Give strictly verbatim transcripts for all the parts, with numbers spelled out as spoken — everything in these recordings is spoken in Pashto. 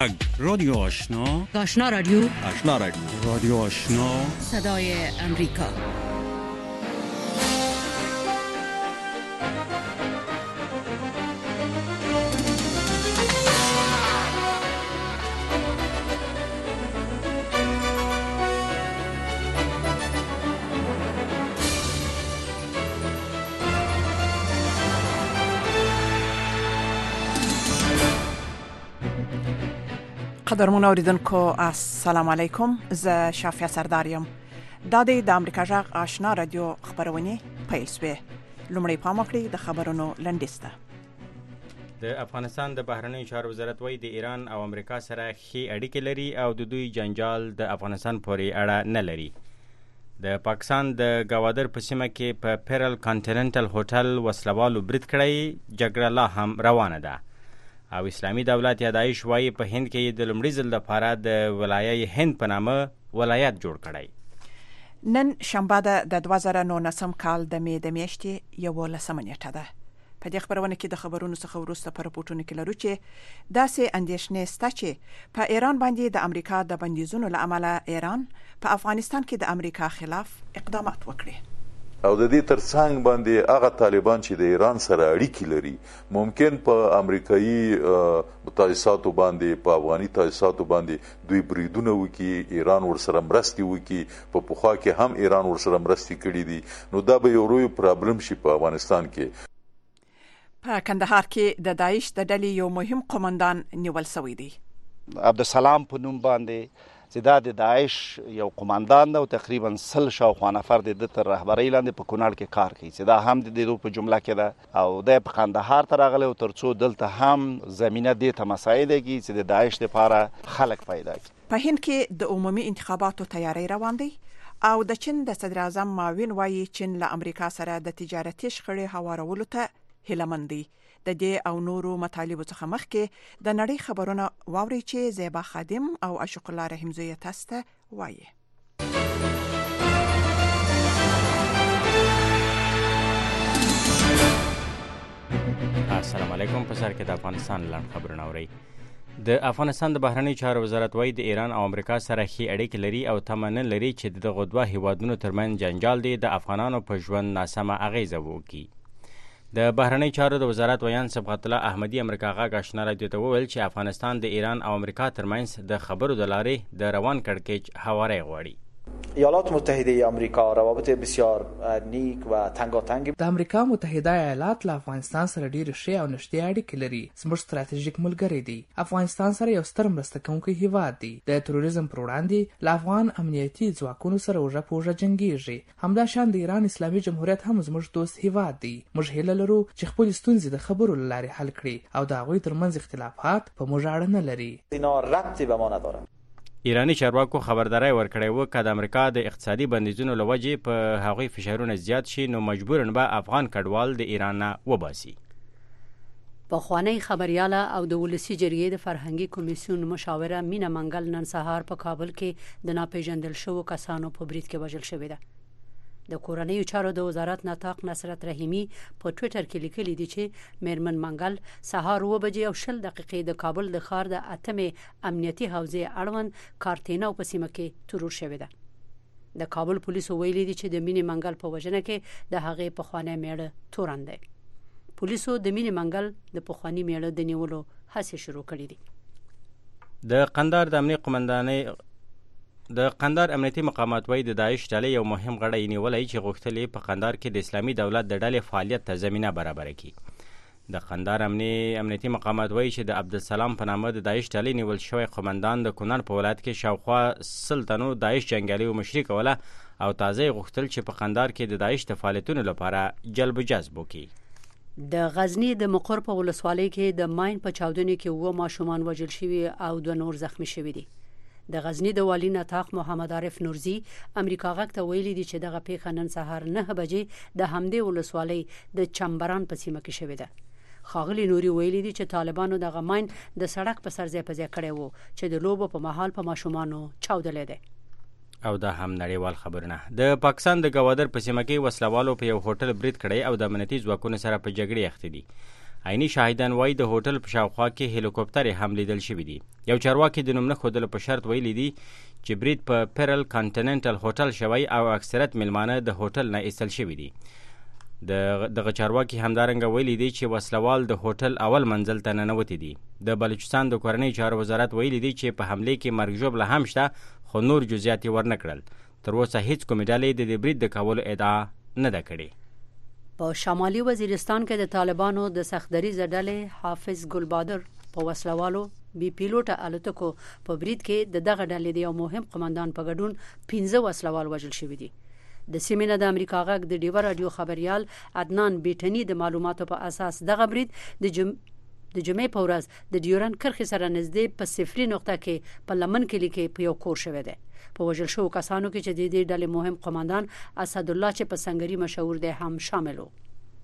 رادیو آشنا، آشنا رادیو، آشنا رادیو، رادیو آشنا، صدای امریکا. قدرمن اوریدونکو السلام علیکم. زه شافیا سرداریم. دا د امریکا جغ آشنا رادیو خبرونه پیل شوه. لومړی پام وکړئ د خبرونو لنډیسته. د افغانستان د بهرنیو چارو وزارت وايي د ایران او امریکا سره ښې اړیکې لري او د دوی جنجال د افغانستان پورې اړه نه لري. د پاکستان د گوادر په سیمه کې په پیرل کانټیننټل هوټل وسلوالو برید کړی، جګړه لا هم روانه ده. او اسلامی دولت یا داعش وايي په هند کې د لومړي ځل لپاره د ولایت هند په نامه ولایت جوړ کړی. نن شنبه ده د دوه زره نولسم کال د می د میاشتې یولسمه نیټه ده. په دې خبرونه کې د خبرونو څخه وروسته په راپورټونو کې لرو چې داسې اندېښنې شته چې په ایران باندې د امریکا د بندیزونو له امله ایران په افغانستان کې د امریکا خلاف اقدامات وکړي. او د دې ترڅنګ باندې هغه طالبان چې د ایران سره اړیکې لري ممکن په امریکایي متحصاتو باندې په افغاني تاسیساتو باندې دوی بریدونه وکړي، ایران ورسره مرستې وکړي. په پخوا کې هم ایران ورسره مرستې کړي دي. نو دا به یو لوی پرابلم شي په افغانستان کې. په کندهار کې د داعش د ډلې یو مهم قومندان نیول شوی دی. عبدالسلام په نوم باندې چې دا د داعش یو قومندان ده او تقریبا سل شاوخوا نفر د تر رهبرۍ لاندې په کونړ کې کار کوي، چې دا هم د دې په جمله کې ده. او د په کندهار ته راغلی او تر څو دلته هم زمینه دې ته مساعده کړي چې د داعش لپاره خلک پیدا کړي. په هند کې د عمومي انتخاباتو تیاری روان دی او د چین د صدر اعظم ماوین وایي چین له امریکا سره د تجارتي شخړې هوارولو ته هیله مند دی. د دې او نورو مطالبو څخه مخکې د نړۍ خبرونه واوري چې زیبا خادم او اشق الله رحمزی تاسو ته وایي. السلام علیکم. په سر کې د افغانستان لاند خبرونه اورئ. د افغانستان د بهرنیو چارو وزارت وايي د ایران او امریکا سره ښې اړیکې لري او تمه نه لري چې دغه دوه هیوادونو ترمنځ جنجال دی د افغانانو په ژوند ناسمه اغیزه وکړي. د بهرنیو چارو د وزارت ویان صبغت الله احمدی امریکا غاګ آشنا رادیو ته وویل چې افغانستان د ایران او امریکا ترمنځ د خبرو د لارې د روان کړکېچ هواری غواړي. ایالات متحده آمریکا روابط بسیار نیک و تنگاتنگ د امریکا متحده ایالات له افغانستان سره ډېر ښې او نږدې اړیکې لري. زموږ ستراتیژیک ملګری دی. افغانستان سره یو ستر مرسته کوونکی هیواد دی. د تروریزم پر وړاندې له افغان امنیتي ځواکونو سره اوږه په اوږه جنګیږي. همداشان د ایران اسلامي جمهوریت هم زموږ دوست هیواد دی. موږ هیله لرو چې خپل ستونزې د خبرو له لارې حل کړي او د هغوی ترمنځ اختلافات په موږ اړه نه لري. اینا ربطی به ما نداره. ایرانی چارواکو خبرداری ورکړی و که د امریکا د اقتصادي بندیزونو له وجې په هغوی فشارونه زیات شي نو مجبوراً به افغان کډوال د ایران نه وباسي. پخوانی خبریاله او د ولسی جرګې د فرهنګي کمیسیون مشاوره مینا منګل نن سهار په کابل کې د ناپېژندل شوو کسانو په برید کې وژل شوې ده. د کورنیو چارو د وزارت ناطق نصرت رحیمی په ټویټر کې لیکلي دي چې میرمن منګل سهار اوه بجې او شل دقیقې د کابل د ښار د اتمې امنیتي حوزې اړوند کارتینا په سیمه کې ترور شوې ده. د کابل پولیسو ویلي دي چې د مینې منګل په وژنه کې د هغې پخوانی میړه تورن دی. پولیسو د مینې منګل د پخوانی میړه د نیولو هڅې شروع کړې دي. د قندهار د امنیتي قومندانۍ د قندهار امنیتي مقامات وايي د داعش ډلې یو مهم غړی نیولی چې غوښتل په قندهار کې د اسلامي دولت د ډلې فعالیت ته زمینه برابره کړي. د قندهار امني امنیتي مقامات وايي چې د عبدالسلام په نامه د داعش ډلې نیول شوی قومندان د کونړ په ولایت کې شاوخوا سل تنو داعش جنګیالیو مشري کوله او تازه یې غوښتل چې په قندهار کې د داعش د فعالیتونو لپاره جلب جذب وکړي. د غزنی د مقر په ولسوالۍ کې د ماین په چاودنې کې اووه ماشومان وژل شوي او دوه نور زخمی شوي دي. د غزنی د والی نطاق محمد عارف نورزی امریکا غاک ته ویلي دي چې دغه پیښه نن سهار نه بجې د همدې ولسوالۍ د چمبران په سیمه کې شوې ده. ښاغلي نوري ویلي دي چې طالبانو دغه ماین د سړک په سر ځای په ځای کړی و چې د لوبو په مهال په ماشومانو چاودلی دی. او دا هم نړیوال خبرونه. د پاکستان د گوادر په سیمه کې وسلوالو په یو هوټل برید کړی او د امنیتي ځواکونو سره په جګړې اخته دي. عیني شاهدان وایي د هوټل په شاوخوا کې هلیکوپټرې هم لیدل شوي دي. یو چارواکي د نوم نه ښودلو په شرط ویلي دي چې برید په پیرل کانټیننټل هوټل شوی او اکثریت میلمانه د هوټل نه ایستل شوي دي. د دغه چارواکي همدارنګه ویلي دي چې وسلوال د هوټل اول منزل ته ننوتي دي. د بلوچستان د کورنۍ چارو وزارت ویلي دي چې په حملې کې مرګ ژوبله هم شته، خو نور جزئیات یې ورنه کړل. تر اوسه هیڅ کومې ډلې د دې برید د کولو ادعا نه ده کړې. په شمالي وزیرستان کې د طالبانو د سختدریزه ډلې حافظ ګلبادر په وسلوالو بي پیلوټه الوتکو په برید کې د دغه ډلې د یو مهم قماندان په ګډون پنځه وسلوال وژل شوي دي. د سیمې نه د امریکا غږ د ډیوه رادیو خبريال عدنان بیټني د معلوماتو په اساس دغه برید د جم... د جمعې په ورځ د ډیورن کرښې سره نږدې په صفري نقطه کې په لمن کلي کې په یو کور شوی دی. په وژل شو کسانو کې چې د دې ډلې مهم قماندان اسد الله چې په سنگري مشهور دی هم شامل وو.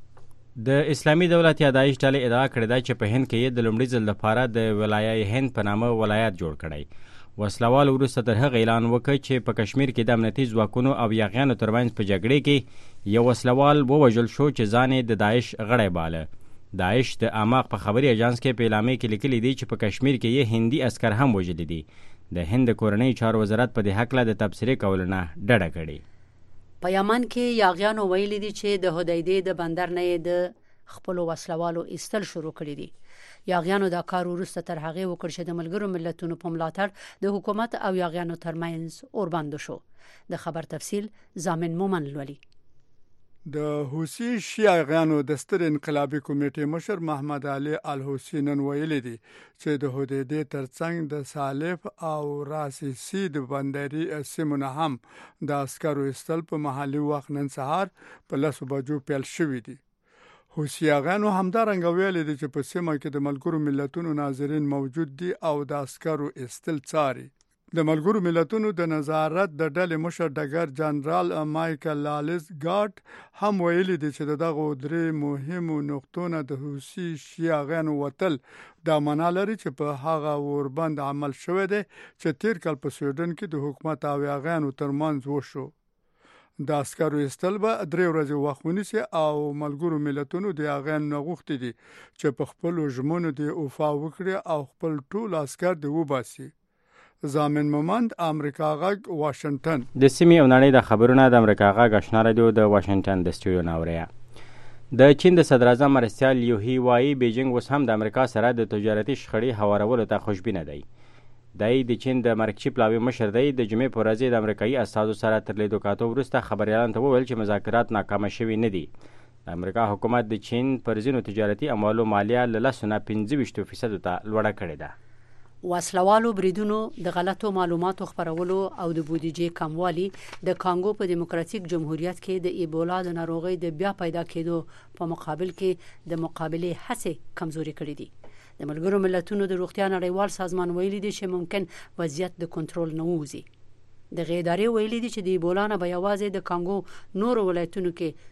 د اسلامي دولت یا داعش ډلې ادعا کړې ده چې په هند کې د لومړي ځل لپاره د ولایت هند په نامه ولایت جوړ کړی. وسلوال وروسته تر هغه اعلان وکړ چې په کشمیر کې د امنیتي ځواکونو او یاغیانو ترمنځ په جګړې کې یو وسلوال ووژل شو چې ځان یې د داعش غړی باله. داعش د اماق په خبري اژانس کې په اعلامیه کې لیکلي دي چې په کشمیر کې یې هندي عسکر هم وژلي دي. د هند کورنۍ چارو وزارت په دې هکله د تبصرې کولو نه ډډه کړې. په یمن کې یاغیانو ویلي دي چې د هدیدې د بندر نه د خپل وسلوالو ایستل شروع کړي دي. یاغیانو دا کار وروسته تر هغه وکړ چې د ملګرو ملتونو په ملاتړ د حکومت او یاغیانو ترمنځ اوربند شو. د خبر تفصیل زامن مومن لولي. د حوثي شیعیانو د ستر انقلابي کمیټې مشر محمد علي الحوثي نن ویلي دي چې د هدیدې ترڅنګ د سالف او راسي د بندري سیمونه هم د عسکرو ایستل په محلي وخت نن سهار په لسو بجو پیل شوي دي. حوثیانو همدارنګه ویلي دي چې په سیمه کې د ملګرو ملتونو ناظرین موجود دي او د عسکرو ایستل څاري. د ملګرو ملتونو د نظارت د ډلې مشر ډګر جنرال مایکل لالس ګارد هم ویلي دي چې دغه درې مهمو نقطونه د حوثي شیعیانو وتل د معنا لري چې په هغه اوربند عمل شوی دی چې تیر کال په سویډن کې د حکومت او یاغیانو ترمنځ وشو. د عسکرو ایستل به درې ورځې وخت ونیسي او ملګرو ملتونو د یاغیانو نه غوښتي دي چې په خپلو ژمنو د وفا وکړي او خپل ټول عسکر د وباسي. زامن مومند امریکا غږ واشنگټن. د سیمې او نړۍ د خبرونه د امریکا غږ آشنا رادیو د واشنگټن د سټوډیو ناوریا. د چین د صدر اعظم مرستیال یوهی وایي بیجینګ اوس هم د امریکا سره د تجارتي شخړې هوارولو ته خوشبینه دی. دی د چین د مرکزي پلاوي مشر دی. د جمعې په ورځ د امریکایي استازو سره تر لیدو کاتو وروسته خبريالانو ته وویل چې مذاکرات ناکامه شوي نه دي. د امریکا حکومت د چین پر ځینو تجارتي اموالو مالیه له لسو نه پنځه ویشت فیصدو ته لوړه کړې ده. وسلوالو بریدونو د غلطو معلوماتو خپرولو او د بودیجې کموالی د کانګو په دیموکراتیک جمهوریت کې د ایبولا د ناروغۍ د بیا پیدا کېدو په مقابل کې د مقابله هڅې کمزوري کړې دي. د ملګرو ملتونو د روغتیا نړیوال سازمان ویلي دي چې ممکن وضعیت د کنټرول نه ووځي. د غیدارې ویلي دي چې د ایبولا نه به یوازې د کانګو نور ولایتونو کې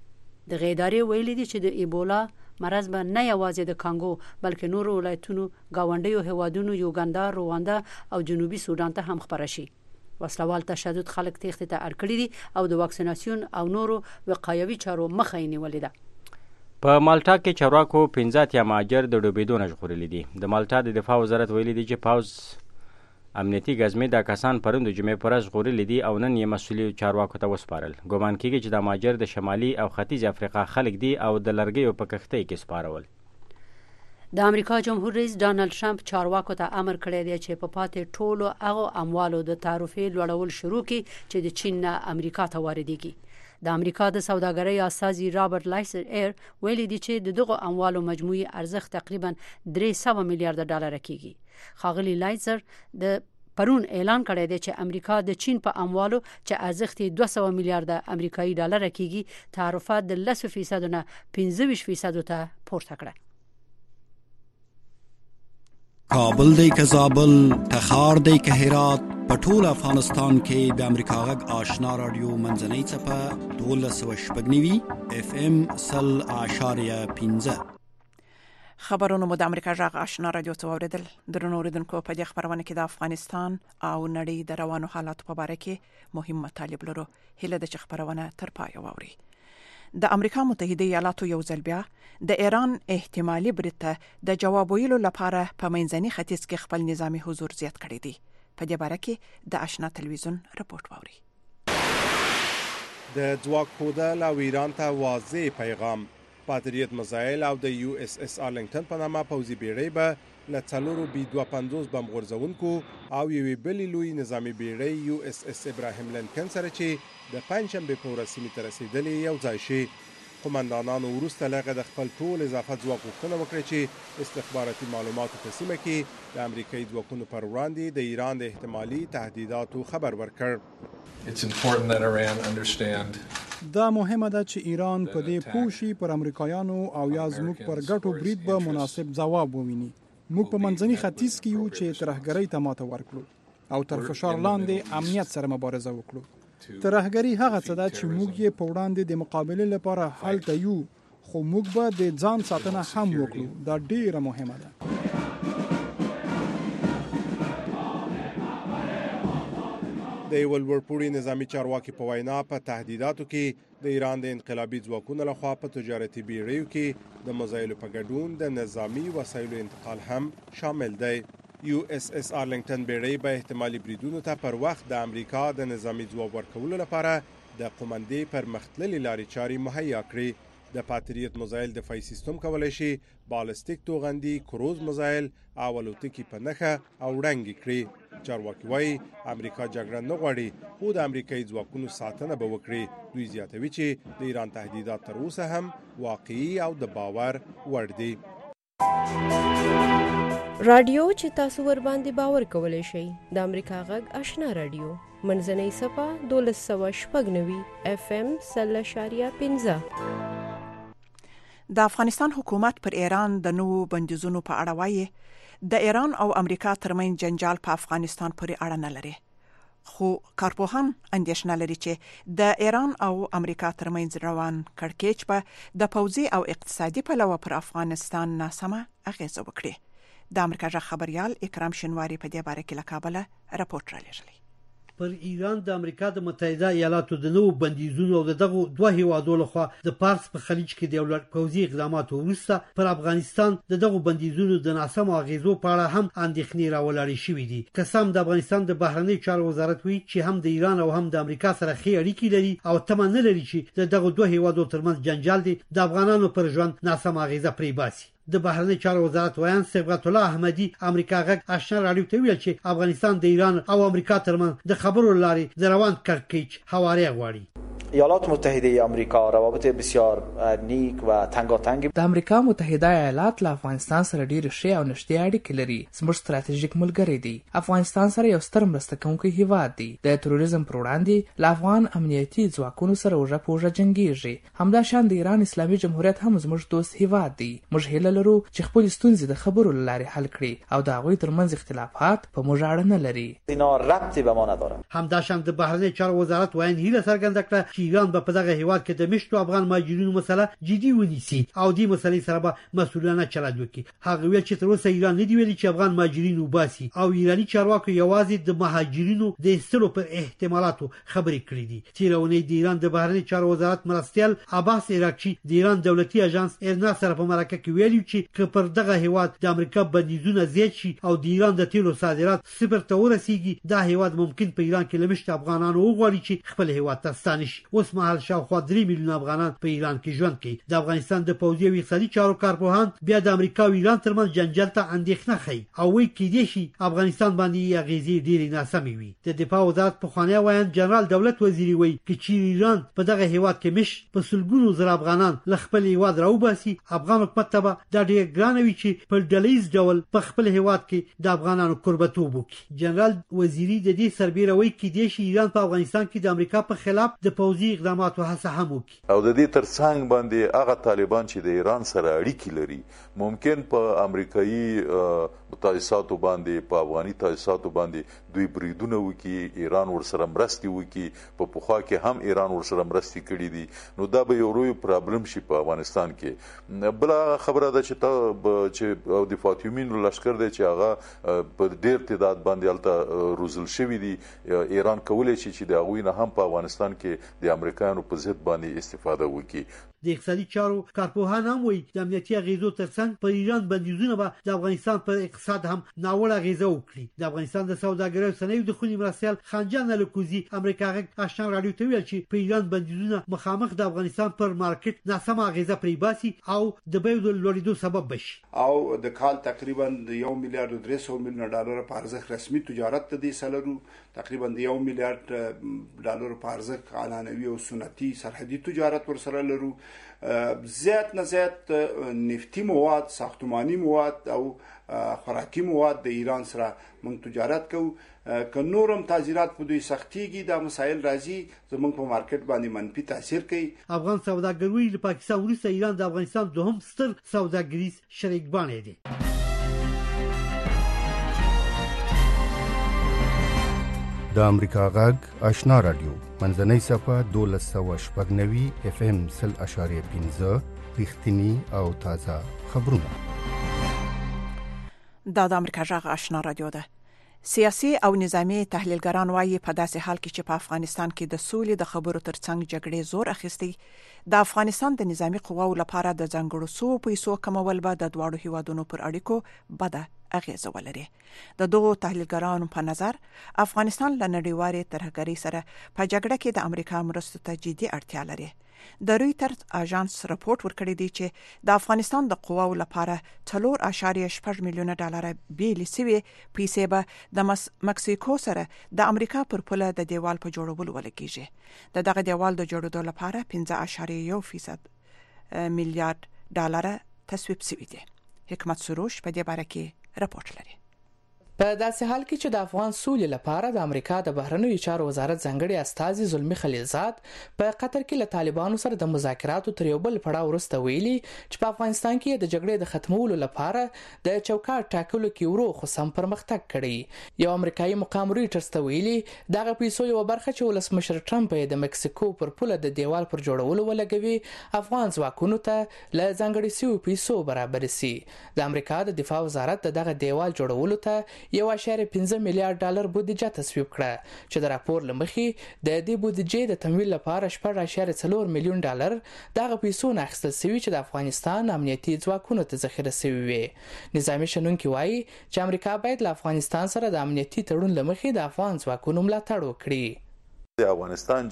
د غیدارې ویلي دي چې د ایبولا مرض به نه یوازې د کانګو بلکې نور ولایتونو گاونډیو هیوادونو یوګاندا، رواندا او جنوبي سودان ته هم خپره شي. وسلوال تشدد خلک تېښتې ته اړ کړي دي او د واکسیناسیون او نورو وقایوي چارو مخه یې نیولې ده. په مالټا کې چارواکو پنځه اتیا مهاجر د ډوبېدو نه ژغورلي دي. د مالټا د دفاع وزارت ویلي دي چې پوځ امنیتي ګزمې دا کسان پرون د جمعې په ورځ ژغورلي دي او نن یې مسؤلي چارواکو ته وسپارل. ګومان کېږي چې دا مهاجر د شمالي او ختیځ افریقا خلک دي او د لرګیو په کښتۍ کې سپارول. د امریکا جمهور رئیس ډانلډ ټرمپ چارواکو ته امر کړی دی چې په پاتې ټولو هغو اموالو د تعرفې لوړول شروع کړي چې د چین نه امریکا ته واردېږي. د امریکا د سوداګرۍ استازي رابرټ لایسر ایر ویلي دي چې د دغو اموالو مجموعي ارزښت تقریبا درې سوه میلیارډ ډالر کېږي. ښاغلي لایسر د پرون اعلان کړی دی چې امریکا د چین په اموالو چې ارزښت یې دوه سوه میلیارډ امریکایي ډالر کېږي تعرفات د لسو فیصدو نه پنځه ویشت فیصدو ته پورته کړه. کابل دی که زابل، تخار دی که هرات، په ټول افغانستان کې د امریکا غږ آشنا رادیو منځنۍ څپه دولس سوه شپږ نوي اف ام سل اعشاریه پنځه. خبرونه مو د امریکا غږ آشنا رادیو څخه اوریدل. درنو اوریدونکو په دې خبرونه کې د افغانستان او نړۍ د روانو حالاتو په اړه کې مهم مطالب لرو. هیله ده چې خبرونه تر پای واوري. د امریکا متحده ایالاتو یو ځل بیا د ایران احتمالي برید ته د جواب ویلو لپاره په منځني ختیځ کې خپل نظامی حضور زیات کړی دی. په دې باره کې د آشنا تلویزیون رپورت واوري. د ځواک ښودل او ایران ته واضح پیغام. پاتریت میزایل او د یو اس اس آرلنګټن په نامه پوځي بیړۍ به له څلورو بي دوه پنځوس بم غورځونکو او یوې بلې لوی نظامي بیړۍ یو اس اس ابراهیم لینکن سره چې د پنځشنبې په ورځ سیمې ته رسېدلې یو ځای شي. قومندانانو وروسته له هغه د خپل ټول اضافه ځواک غوښتنه وکړه چې استخباراتي معلوماتو په سیمه کې د امریکایي ځواکونو پر وړاندې د ایران د احتمالي تهدیداتو خبر ورکړ. دا مهمه ده چې ایران په دې پوه شي پر امریکایانو او یا زموږ پر ګټو برید به مناسب ځواب وویني. موږ په منځني ختیځ کې یو چې ترهګرۍ ته ماته ورکړو او تر فشار لاندې امنیت سره مبارزه وکړو. ترهګري هغه څه ده چې موږ یې په وړاندې د مقابله لپاره هلته یو، خو موږ به د ځان ساتنه هم وکړو. دا ډیره مهمه ده. د یو لوړپوړي نظامی چارواکي په وینا په تهدیداتو کې د ایران د انقلابي ځواکونو لخوا په تجارتي بیړیو کې د مزایلو په ګډون د نظامی وسایلو انتقال هم شامل دی. یو اس اس آرلنګټن بیړۍ به احتمالي بریدونو ته پر وخت د امریکا د نظامی ځواب ورکولو لپاره د قومندې پر مختللي لارې چارې مهیا کړي. د پاتریت میزایل دفاعي سیستم کولای شي بالستیک توغندي، کروز میزایل او الوتکې په نښه او وړاندې کړي. چارواکي وايي امریکا جګړه نه غواړي، خو د امریکایي ځواکونو ساتنه به وکړي. دوی زیاتوي چې د ایران تهدیدات تر اوسه هم واقعي او د باور وړ دي. رادیو چې تاسو ور باندې باور کولای شئ د امریکا غږ آشنا رادیو منځنۍ صفه دولس سوه شپږ نوي اف ام سل اشاریه پنځه. د افغانستان حکومت پر ایران د نوو بندیزونو په اړه وایي د ایران او امریکا ترمنځ جنجال په افغانستان پورې اړه نه لري. خو کارپوهان اندېښنه لري چې د ایران او امریکا ترمنځ روان کړکېچ به د پوځي او اقتصادي پلوه پر افغانستان ناسمه اغیزه وکړي. د امریکا ژغ خبريال اکرام شنواری په دې باره کې له کابل راپورټ را لېږلی. پر ایران د امریکا د متحده ایالاتو د نوو بندیزونو او دغه دوه هیوادو لخوا د پارس په خلیج کې د ولر پوځي اقداماتو وروسته پر افغانستان د دغه بندیزونو د ناسم اغیزو په اړه هم اندېښنې راولاري شوې دي. قسم د افغانستان د بهرنی چارو وزارت وی چې هم د ایران او هم د امریکا سره ښې اړیکې لري او تمه نه لري چې دغه دوه هیوادو ترمنځ جنجال دي د افغانانو پر ژوند ناسم اغیزه پرې باسي. د بهرنی چارو وزارت ویان صبغت الله احمدی امریکا غږ آشنا رادیو ته ویل چې افغانستان د ایران او امریکا ترمنځ د خبرو لارې د روان کړکېچ هواری غواړي. ایالات متحده آمریکا روابط بسیار نیک و تنگاتنگ د امریکا متحده ایالات له افغانستان سره ډېر ښې او نږدې اړیکې لري. زموږ ستراتیژیک ملګری دی. افغانستان سره یو ستر مرسته کوونکی هیواد دی. د تروریزم پر وړاندې له افغان امنیتي ځواکونو سره اوږه په اوږه جنګیږي. همداشان د ایران اسلامي جمهوریت هم زموږ دوست هیواد دی. موږ هیله لرو چې خپل ستونزې د خبرو له لارې حل کړي او د هغوی ترمنځ اختلافات په موږ اړه نه لري. اینا ربطی به ما نداره. همداشان د بهرنی چارو وزارت ویان هیله څرګنده کړه چې ایران به په دغه هیواد کې د مشتو افغان مهاجرینو مسله جدي ونیسي او دې مسلې سره به مسؤلانه چلند وکړي. هغه ویل چې تر اوسه ایران نه دی ویلي چې افغان مهاجرین وباسي او ایرانی چارواکو یوازې د مهاجرینو د ایستلو پر احتمالاتو خبرې کړې دي. تیرونی د ایران د بهرنی چارو وزارت مرستیال عباس عراقچی د ایران دولتي اژانس ایرنا سره په مرکه کې ویلي چې که پر دغه هیواد د امریکا بندیزونه زیات شي او د ایران د تیلو صادرات صفر ته ورسیږي دا هیواد ممکن په ایران کې لمشت افغانانو وغواړي چې خپل هیواد ته ستانه شي. اوس مهال شاوخوا درې میلیونه افغانان په ایران کې ژوند کوي. د افغانستان د پوځي او اقتصادي چارو کارپوهان بیا د امریکا او ایران ترمنځ جنجال ته اندېښنه ښيي او وایي کېدای شي افغانستان باندې اغیزې ډېرې ناسمې وي. د دفاع وزارت پخوانی وایي جنرال دولت وزیری وایي چې ایران په دغه هیواد کې مش په سلګونو زره افغانان له خپل هیواد راوباسي افغان حکومت ته دا ډېر ګران وي چې په ډلهیز ډول په خپل هیواد کې د افغانانو قربتوب وکړي. جنرال وزیری د دې سربېره وایي کېدای شي ایران په افغانستان کې د امریکا په خلاف د پوځي اقداماتو هڅه هم وکړي. او د دې ترڅنګ باندې هغه طالبان چې د ایران سره اړیکې لري ممکن په امریکایي تاسیساتو باندې په افغاني تاسیساتو باندې دوی بریدونه وکي، ایران ورسره مرستې وکي، په پخوا کې هم ایران ورسره مرستې کړي دي، نو دا به یو لوی پرابلم شي په افغانستان کې. بل خبره ده چې تا چې د فاطمیینو لشکر دی چې هغه په ډیر تعداد باندې هلته روزل شوي دي، ایران کولی شي چې د هغوی نه هم په افغانستان کې د امریکایانو په ضد باندې استفاده وکړي. د اقتصادي چارو کارپوهان هم وایي د امنیتي اغیزو ترڅنګ پر ایران بندیزونه به د افغانستان پر اقتصاد هم ناوړه اغیزه وکړي. د افغانستان د سوداګرۍ او صنایعو د خونې مرستیال خنجان الکوزي امریکا غږ آشنا راډیو ته ویل چې په ایران بندیزونه مخامخ د افغانستان پر مارکیټ ناسمه اغیزه پرې باسي او د بیو د لوړېدو سبب بشي. او د کال تقریبا د یو میلیارډ درې سوه میلیونه ډالر په ارزښت رسمي تجارت ته دې سلرو، تقریبا د یو میلیارډ ډالر په ارزښت اعلانوي او سنتي سرحدي تجارت ورسره لرو. زیات نه زیات نفتی مواد، ساختمانی مواد او خوراکي مواد د ایران سره موږ تجارت کوو. که نورم تاثیرات په دوی سختيږي دا مسایل راځي زموږ په مارکیټ باندې منفي تاثیر کوي. افغان سوداګروي له پاکستان وروسته ایران د افغانستان دوهم ستر سوداګریز شریک بانه دی. د امریکا غږ آشنا رادیو منځنۍ صفحه دولس سوه شپږ نوي اف ام سل اشاریه پنځه رښتینی او تازه خبرونه. دا د امریکا غږ آشنا رادیو ده. سیاسي او نظامی تحلیلګران وایي په داسې حال کې چې په افغانستان کې د سولې د خبرو ترڅنګ جګړې زور اخیستی، د افغانستان د نظامی قواو لپاره د ځانګړو سو پیسو کمول به د دواړو هیوادونو پر اړیکو بده اغیزه ولري. د دغو تحلیلګرانو په نظر افغانستان له نړیوالې ترهګرۍ سره په جګړه کې د امریکا مرستو ته جدي اړتیا لري. د رویټرز اژانس راپورټ ورکړی دی چې د افغانستان د قواو لپاره څلور اعشاریه شپږ میلیونه ډالر بیلې سوي پیسې به د مکسیکو سره د امریکا پر پوله د دیوال په جوړولو ولګیږي. د دغه دیوال د جوړېدو لپاره پنځه اعشاریه یو فیصد میلیارډ ډالر تصویب سوي دي. حکمت سروش په دې باره کې راپورټ لري. په داسې حال کې چې د افغان سولې لپاره د امریکا د بهرنیو چارو وزارت ځانګړي استازي زلمی خلیلزاد په قطر کې له طالبانو سره د مذاکراتو تر یو بل پړاو وروسته ویلي چې په افغانستان کې د جګړې د ختمولو لپاره د چوکاټ ټاکلو کې ورو خو سم پرمختګ کړی. یو امریکایي مقام رویټرز ته ویلي دغه پیسو یو برخه چې ولسمشر ټرمپ یې د مکسیکو پر پوله د دیوال پر جوړولو ولګوي افغان ځواکونو ته له ځانګړي سوي پیسو برابر سي. د امریکا د دفاع وزارت دغه دیوال جوړولو ته یو اشاریه پنځه میلیارډ ډالر بودیجه تصویب کړه چې د راپور لمخې د دې بودیجې د تمویل لپاره شپږ اشاریه څلور میلیون ډالر دغه پیسو نه اخیستل شوي چې د افغانستان امنیتي ځواکونو ته ذخیره شوي وي. نظامي شنونکي وایي چې امریکا باید له افغانستان سره د امنیتي تړون لمخې د افغان ځواکونو ملاتړ وکړي. د افغانستان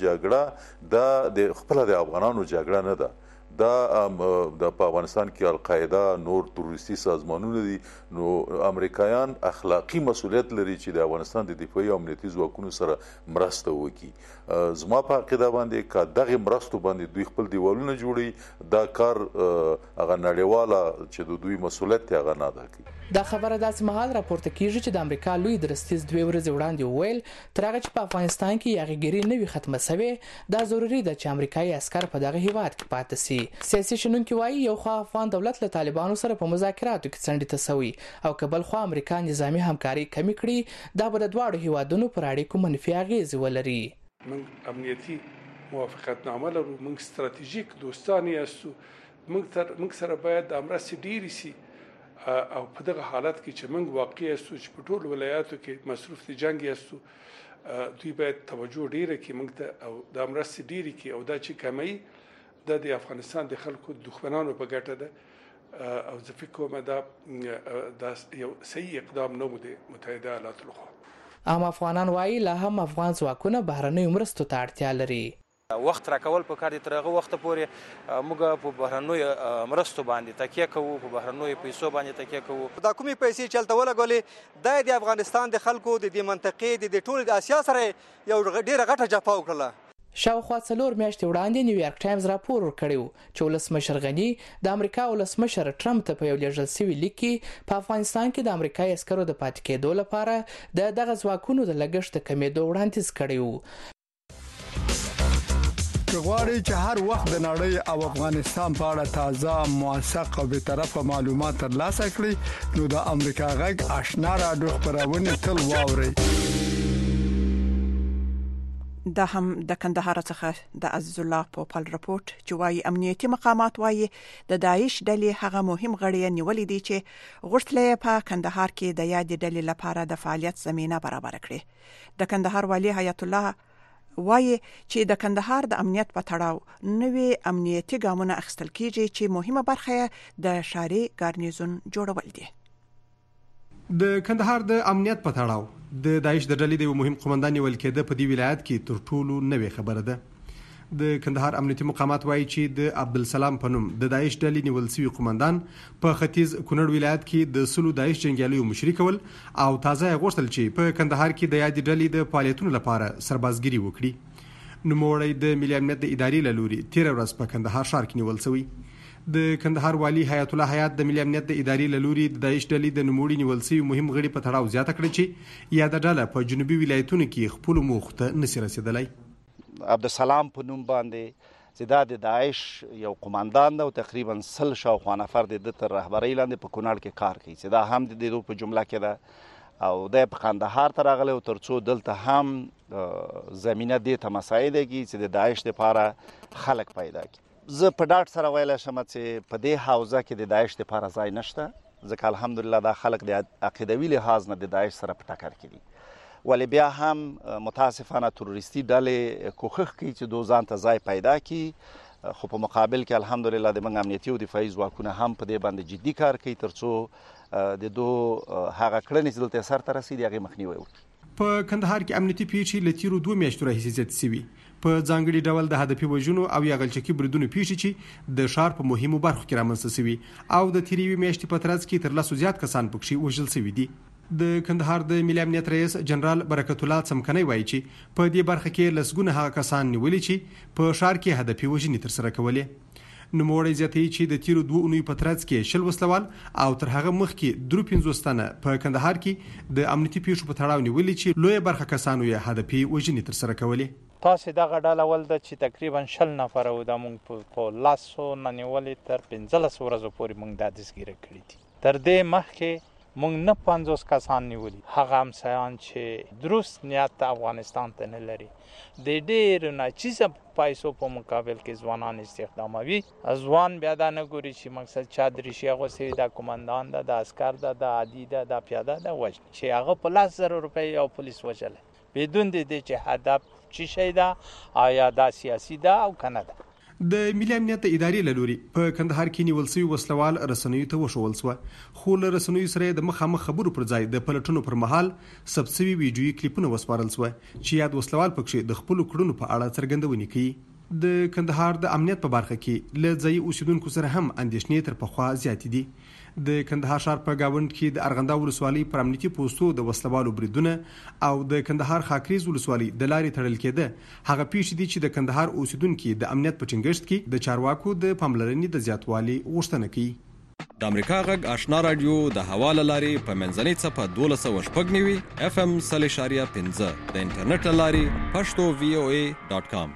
جګړه د خپل د افغانانو جګړه نه ده، دا د په افغانستان کې القاعده نور تروریستي سازمانونه دي. نو امریکایان اخلاقی مسؤلیت لري چې د افغانستان د دفاعي او امنیتي ځواکونو سره مرسته وکړي. زما په عقیده باندې که دغه مرستو باندې دوی خپل دیوالونه جوړي دا کار هغه نړیواله چې د دوی مسؤلیت دی هغه نه ادا کوي. دا خبره داسې مهال راپورته کیږي چې د امریکا لوی درستیز دوه ورځې وړاندې وویل تر هغه چې په افغانستان کې یاغیګری نه وي ختمه شوې دا ضروري ده چې امریکایي عسکر په دغه هیواد کې پاتې سي. سیاسي شنونکي وایي یو خوا افغان دولت له طالبانو سره په مذاکراتو کې څنډې ته سوی او کبل خو امریکا نظامی همکاري کمی کړي دا به د دواړو هیوادونو پر اړیکو منفي اغیز ولري. موږ امنیتي موافقتنامه لرو، موږ ستراتیژیک دوستانه یاستو، موږ سره باید د مرستې ډیرې سي او په دغه حالت کې چې موږ واقع یاستو چې په ټولو ولایاتو کې مصروف دي جنگ یاستو دوی باید توجه ډیره کړي موږ ته او د مرستې ډیرې کړي او دا چې کمی دا د افغانستان د خلکو دښمنانو په ګټه ده او زه فکر کوم دا دا یو صحیح اقدام نه و د متحده ایالاتو لخوا. عام افغانان وایي لا هم افغان ځواکونه بهرنیو مرستو ته اړتیا لري. وخت راکول په کار دي تر هغه وخت پورې موږ په بهرنیو مرستو باندې تکیه کوو، په بهرنیو پیسو باندې تکیه کوو. دا کومې پیسې چلته ولګولې د افغانستان د خلکو د دې منطقې د ټولو د اسیا سره یو ډیره غټه جفا وکړه. شاوخوا څلور میاشتې وړاندې نیویارک ټایمز راپور ورکړی و چې ولسمشر غني د امریکا ولسمشر ټرمپ ته په یو لیږل شوي لیک کې په افغانستان کې د امریکایي عسکرو د پاتې کېدو لپاره د دغه ځواکونو د لګښت د کمېدو وړاندیز کړی و. غواړئ چې هر وخت د نړۍ او افغانستان په اړه تازه موثق او به طرفه معلومات ترلاسه کړئ نو د امریکا غږ آشنا رادیو خبرونه تل واورئ. دا هم د کندهار څخه د عزیز الله پوپل رپورت چې وايي امنیتي مقامات وايي د داعش ډلې هغه مهم غړي نیولې دي چې غوښتلې په کندهار کې د یاد ډلې لپاره د فعالیت زمينه برابر کړي. د کندهار والي حیات الله وايي چې د کندهار د امنیت په تړاو نوې امنیتي ګامونه اخیستل کیږي چې مهمه برخه د شاري ګارنیزون جوړول دي. د کندهار د امنیت په تړاو د داعش د ډلې د مهم قومندان نیول کېده په دې ولایت کې تر ټولو نوې خبره ده. د کندهار امنیتي مقامات وایي چې د عبدالسلام په نوم د داعش ډلې نیول شوی قومندان په ختیځ کونړ ولایت کې د سلو داعش جنگیالیو مشري کول او تازه غوښتل چې په کندهار کې د یاد ډلې د فعالیتونو لپاره سربازګري وکړي. نوموړی د ملي امنیت د ادارې له لوري تیر ورځ په کندهار ښار کې نیول شوی. د کندهار والی حیات الله حیات د ملي امنیت د ادارې له لوري د داعش ډلې د نوموړي نیول شوي مهم غړي په تړاو زیاته کړې چې یاده ډله په جنوبي ولایتونو کې خپلو موخو ته نشي رسېدلی. عبدالسلام په نوم باندې چې دا د داعش یو قومندان ده او تقریبا سل شاوخوا نفر د ده تر رهبرۍ لاندې په کونړ کې کار کوي چې دا هم د دې په جمله کې ده او د په کندهار ته راغلی او تر څو دلته هم زمینه دې ته مساعده کړي چې د داعش لپاره خلک پیدا کړي. زه په ډاډ سره ویلی شم چې په دې حوزه کې د داعش لپاره ځای نشته ځکه الحمدلله دا خلک د عقیدوي لحاظ نه د داعش سره په ټکر کې دي ولې بیا هم متاسفانه تروریستي ډلې کوښښ کوي چې دو ځان ته ځای پیدا کړي خو په مقابل کې الحمدلله د موږ امنیتي او دفاعي ځواکونه هم په دې باندې جدي کار کوي تر څو د دو هغه کړنې چې دلته سرته رسي د هغې مخنیوی وکړي. په کندهار کې امنیتي پیښې له تیرو دوه میاشتو راهیسې زیاتې شوي په ځانګړي ډول د هدفي وژنو او یغلچکي بریدونو پیښې چې د ښار په مهمو برخو کې رامنځته شوي او د تیرې یوې میاشتې په ترڅ کې تر لسو زیات کسان پکښې وژل شوي دي. د کندهار د ملي امنیت رئیس جنرال برکت الله څمکنی وایي چې په دې برخه کې لسګونه هغه کسان نیولي چې په ښار کې هدفي وژنې ترسره کولې. نوموړی زیاتوي چې د تیرو دوه اونیو په ترڅ کې شل وسلوال او تر هغه مخکې درو پنځوس تنه په کندهار کې د امنیتي پیښو په تړاو نیولي چې لویه برخه کسانو یې هدفي وژنې ترسره کولې. تاسې دغه ډله ول ده چې تقریبا شل نفره و دا موږ په لسو نه نیولې تر پنځلس ورځو پورې موږ دا دستګیره کړي دي. تر دې مخکې موږ نه پنځوس کسان نیولي هغه همسایان چې درست نیت افغانستان ته نه لري د ډېرو ناچیزه پیسو په مقابل کې ځوانان استخداموي. ځوان بیا دا نه ګوري چې مقصد چا دریشي اغوستې دا قومندان ده دا عسکر ده دا عادي ده دا پیاده ده وژني چې هغه په لس زره روپۍ یو پولیس وژلی بدون د دې چې هدف چی شی ده آیا دا سیاسي ده او که نه ده. د ملي امنیت ادارې له لوري په کندهار کې نیول شوي وسلوال رسنیو ته وښول شوه خو له رسنیو سره د مخامخ خبرو پر ځای د پلټنو پر مهال ثبت شوي ویډیویي کلیپونه وسپارل شوه چې یاد وسلوال پکښې د خپلو کړنو په اړه څرګندونې کوي. د کندهار د امنیت په برخه کې له ځایي اوسیدونکو سره هم اندېښنې تر پخوا زیاتې دي. د کندهار ښار په گاوند کې د ارغنده ولسوالۍ پر امنیتي پوستو د وسلوالو بریدونه او د کندهار خاکریز ولسوالۍ د لارې تړل کېده هغه پیښې دي چې د کندهار اوسیدونکو د امنیت په ټینګښت کې د چارواکو د پاملرنې د زیاتوالي غوښتنه کوي. د امریکا غږ آشنا رادیو د هوا له لارې په منځنۍ څپه دولس سوه شپږ نوي اف ام سل اشاریه پنځه د انټرنیټ له لارې پښتو وی او ای ډاټ کام.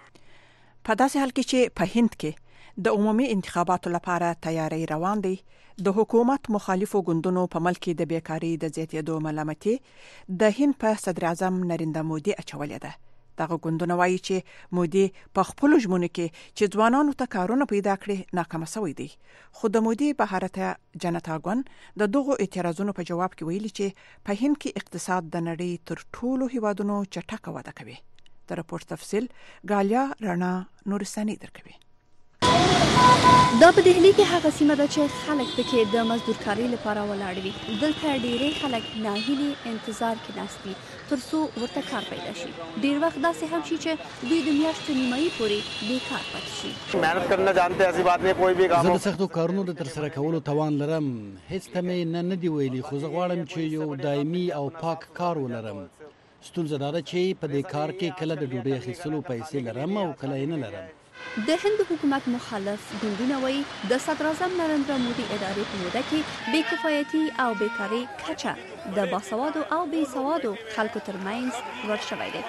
په داسې حال کې چې په هند کې د عمومي انتخاباتو لپاره تیاری روان دی د حکومت مخالفو ګوندونو په ملک کې د بیکاری د زیاتېدو ملامتي د هند په صدر اعظم نریندرا مودي اچولې ده. دغه ګوندونه وایي چې مودي په خپل ژمنو کې چې ځوانانو ته کارونه پیدا کړي ناکام شوی دی خو د مودي بهارت جنتا ګوند د دغو اعتراضونو په جواب کې ویلي چې په هند کې اقتصاد د نړۍ تر ټولو هیوادونو چټکه وده کوي. د راپور تفصیل غالیا رڼا نورستاني درکوي. دا په دهلی کې هغه سیمه ده چې خلک پکې د مزدورکارۍ لپاره ولاړ وي. دلته ډېری خلک ناهیلي انتظار کې ناست دي ترڅو ورته کار پیدا شي. ډېر وخت داسې هم شي چې دوی د میاشتې نیمایي پورې بیکار پاتې شي. محنت کرنا جانتے ایسی بات نه کوئی بھی کام زه د سختو کارونو د ترسره کولو توان لرم. هیڅ ته مې نه نه دی ویلي خو زه غواړم چې یو دایمي او پاک کار ولرم. ستونزه دا ده چې په دې کار کې کله د ډوډۍ اخیستلو پیسې لرم او کله یې نه لرم. د هند حکومت مخالف ګوندونه وایي د صدر اعظم نریندرا مودي ادارې په موده کې بې کفایتي او بیکاري کچه د باسوادو او بې سوادو خلکو ترمنځ لوړ شوی دی.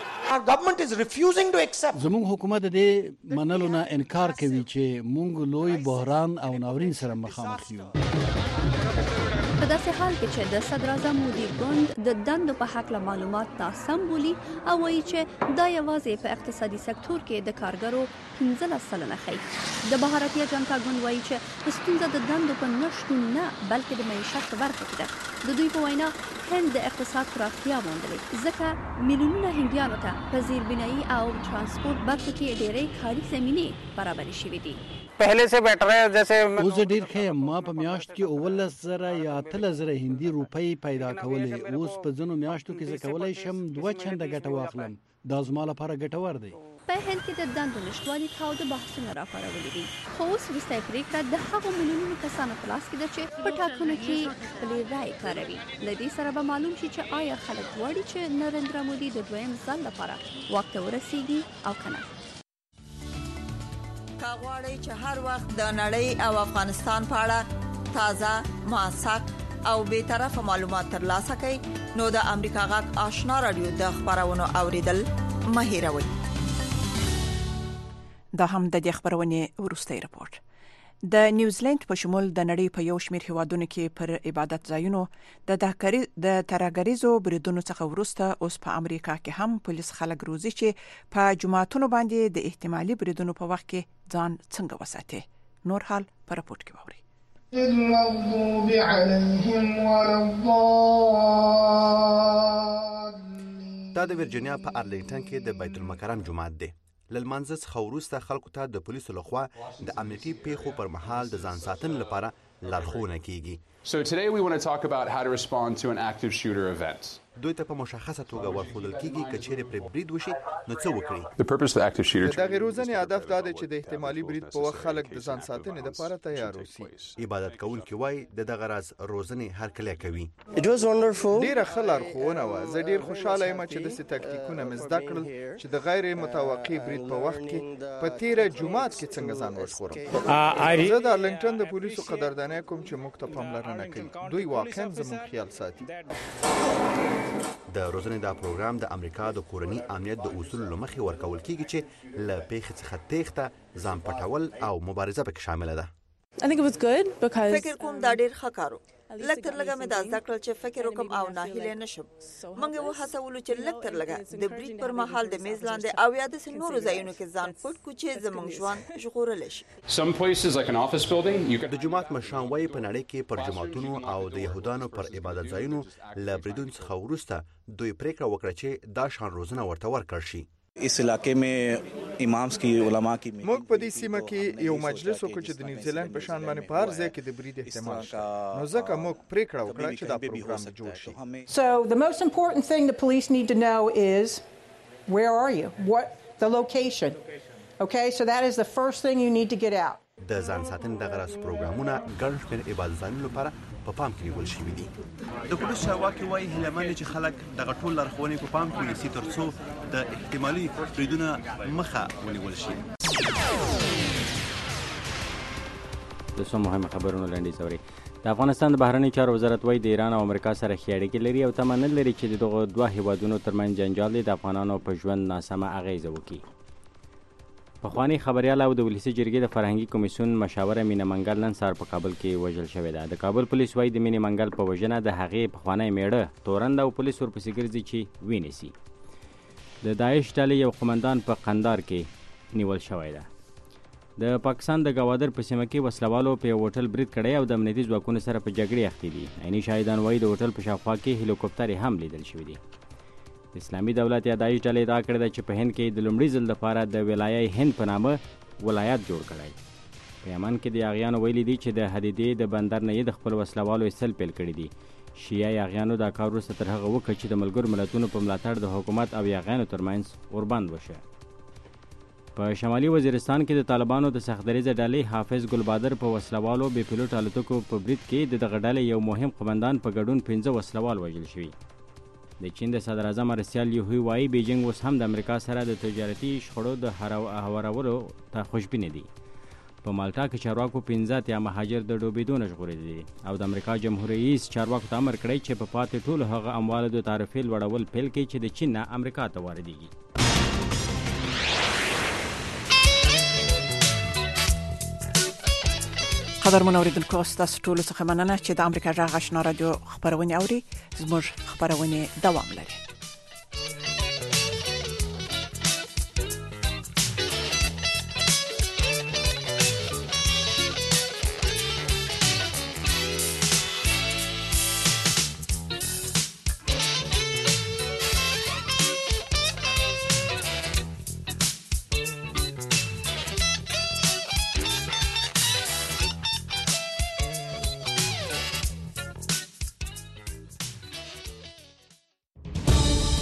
زموږ حکومت دې منلو نه انکار کوي چې موږ لوی بحران او ناورین سره مخامخ یو. په داسې حال کې چې د صدر اعظم مودي ګوند د دندو په حق له معلومات ناسم بولي او وایي چې دا یوازې په اقتصادي سکتور کې د کارګرو پنځلس سلنه ښیي. د بهارتیه جنتا ګوند وایي چې ستونزه د دندو په نشتون نه بلکې د معیشت په برخه کې ده. د دوی په وینا هند د اقتصاد پراختیا موندلې ځکه میلیونونه هندیانو ته په زیربنایي او ترانسپورت برخو کې ډېرې کاري زمینې برابرې شوې دي. پهلے سے بیٹر ہے جیسے اوس ډیر ښه ما په میاشت کې اولس زره یا اتلس زره هندي روپۍ پیدا کولې. اوس په ځینو میاشتو کې زه کولی شم دوه چنده ګټه واخلم. دا زما لپاره ګټور دی. په هند کې د دندو نشتوالي تاوده بحثونه راپارولي دي، خو اوس وروسته پرېکړه د هغو میلیونونو کسانو په لاس کې ده چې په ټاکنو کې خپلې رایې کاروي. له دې سره به معلوم شي چې آیا خلک غواړي چې نریندرا مودي د دویم ځل لپاره واک ته ورسیږي او که نه. که غواړئ چې هر وخت د نړۍ او افغانستان په اړه تازه، موثق او بې طرفه معلومات ترلاسه کړئ نو د امریکا غږ آشنا رادیو د خبرونو اوریدل مه هېروئ. دا هم د دې خبرونې وروستی رپورټ. د نیوزیلند په شمول د نړۍ په یو شمېر هیوادونو کې پر عبادت ځایونو د د ترهګریزو بریدونو څخه وروسته اوس په امریکا کې هم پولیس خلک روزي چې په جماعتونو باندې د احتمالي بریدونو په وخت کې ځان څنګه وساتي. نور حال په رپورټ کې واورئ. المغضوب عليهم ولا الضالين. دا د ورجینیا په ارلینګټن کې د بیت المکرم جماعت دی. للمانځه څخه وروسته خلکو ته د پولیسو لخوا د امنیتي پیښو پر مهال د ځان ساتنې لپاره لارښوونه کیږي. So today we want to talk about how to respond to an active shooter event. دوی ته په مشخصه توګه ورښودل کیږي که چیرې پرې برید وشي نو څه وکړي. The purpose of the active shooter. د غیروزنې هدف دا دی چې د احتمالي برید په وخت خلک د ځان ساتنې لپاره تیار اوسي. عبادت کوونکي وایي د دغه راز روزنې هرکلی کوي. It was wonderful. ډیره ښه لارښوونه وه. زه ډیر خوشاله یم چې داسې تاکتیکونه مې زده کړل چې د غیر متوقع برید په وخت کې په تیره جمعات کې څنګه ځان وژغورم. زه د ارلینګټن د پولیسو قدرداني کوم چې موږ ته پاملرنه کوي. دوی واقعا زموږ خیال ساتي. د روزنې دا پروګرام د امریکا د کورني امنیت د اصولو له مخې ورکول کیږي چې له پیښې څخه تېښته، ځان پټول او مبارزه پکې شامله ده. فکر کوم دا ډیر ښه کار و. لږ تر لږه مې دا زده کړل چې فکر وکم او ناهیلی نشم. موږ یې وهڅولو چې لږ تر لږه د برید پر مهال د میز لاندې او یا داسې نورو ځایونو کې ځان پټ کړو چې زموږ ژوند ژغورلی شي. Some places like an office building you د جماعت مشران وایي په نړۍ کې پر جماعتونو او د یهودانو پر عبادت ځایونو له بریدونو څخه وروسته دوی پریکړه وکړه چې دا شان روزنه ورته ورکړل شي. اس علاقے میں امامز کی علماء کی موږ په دې سیمه کې یو مجلس وکړ چې د نیوزیلند په شان باندې په هر ځای کې د برید احتمال شته. نو ځکه موږ پریکړه وکړه چې دا پروګرام جوړ شي. So the most important thing the police need to know is where are you? What the location? Okay, so that is the first thing you need to get out. د ځان ساتنې دغه راز پروګرامونه ګڼ شمېر عبادت ځایونو لپاره په پام کې نیول شوي دي. د پولیس چارواکي وایي هیله مند چې خلک دغه ټول لارښوونې په پام کې ونیسي تر څو د احتمالي بریدونو مخه ونیول شي. د څو مهمه خبرونو لنډیز اورئ. د افغانستان د بهرنیو چارو وزارت وایي د ایران او امریکا سره ښې اړیکې لري او تمه نه لري چې دغه دوه هیوادونو ترمنځ جنجال د افغانانو په ژوند ناسمه اغیزه وکړي. پخوانی خبریال او د ولسي جرګې د فرهنګي کمیسیون مشاوره مینه منګل نن سهار په کابل کې وژل شوې ده. د کابل پولیس وایي د مینې منګل په وژنه د هغې پخوانی میړه تورند او پولیس ورپسې ګرځي چې ونیسي. د داعش ډلې یو قمندان په قندار کې نیول شوی ده. د پاکستان د ګوادر په سیمه کې وسلوالو په یو هوټل برید کړی او د امنیتي ځواکونو سره په جګړې اخته دي. عیني شاهدان وایي د هوټل په شاوخوا کې هلیکوپټر هم لیدل شوي دي. اسلامي دولت یا داعش ډلې ادعا کړې ده چې په هند کې د لومړي ځل لپاره د ولایه هند په نامه ولایت جوړ کړی. په یمن کې د یاغیانو ویلي دي چې د حدیدې د بندر نه یې د خپل وسلوالو ایستل پیل کړي دي. شیعه یاغیانو دا کار وروسته تر هغه وکړ چې د ملګرو ملتونو په ملاتړ د حکومت او یاغیانو ترمنځ اوربند وشه. په شمالي وزیرستان کې د طالبانو د سختدریځه ډلې حافظ ګلبادر په وسلوالو بې پیلوټ الوتکو په برید کې د دغه ډلې یو مهم قمندان په ګډون پنځه وسلوال وژل شوي. د چین د صدر اعظم ارسیال یوهی وایي بیجینګ اوس هم د امریکا سره د تجارتي شخړو د هوارولو ته خوشبینه دي. په مالټا کې چارواکو پنځه اتیا مهاجر د ډوبېدو نه ژغورلي دي او د امریکا جمهور رئیس چارواکو ته امر کړی چې په پاتې ټولو هغه اموالو د تعرفې لوړول پیل کړي چې د چین نه امریکا ته واردېږي. قدرمن اوریدونکو ستاسو ټولو څخه مننه چې د امریکا غږ آشنا رادیو خبرونه اوري. زموږ خبرونه دوام لري.